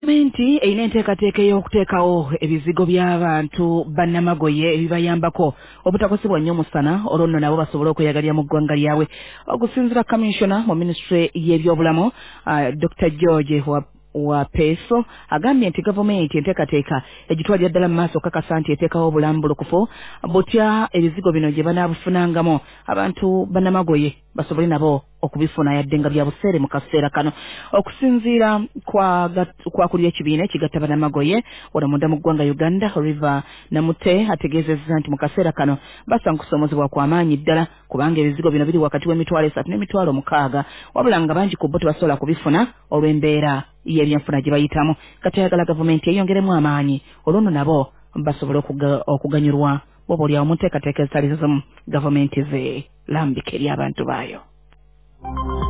Gavumenti erina enteekateeka y'okuteekawo ebizigo by'abantu bannamagoye ebibayambako obutakosebwa nnyo musana olwo nno nabo basobole okweyagalira mu ggwanga lyabwe. Okusinziira Commissioner mu Ministry y'ebyobulamu Dr. George wa Peso agambye nti gavumenti enteekateeka egitwalira ddala mu maaso okukakasa nti eteekawo obulamu bulukufu butya ebizigo bino gye banaabufunangamu abantu bannamagoye basobole nabo okubifuna yadde nga bya buseere mu kaseera kano. Okusinziira kwa kuli ekibiina ekigatta bannamagoye wano munda mu ggwanga Uganda, River Namute ategeezezza nti mu kaseera kano basankusomozebwa kw'amaanyi ddala kubanga ebizigo bino biri wakati w'emitwalo 3 n'emitwalo 6 wabula nga bangi ku bo tebasobola kubifuna olw'embeera y'ebyenfuna gye bayitamu. Kati ayagala gavumenti eyongeremu amaanyi olwo nno nabo basobole okuganyulwa bw'oba olyawo mu nteekateeka ezitali zimu gavumenti ze lambika eri abantu baayo.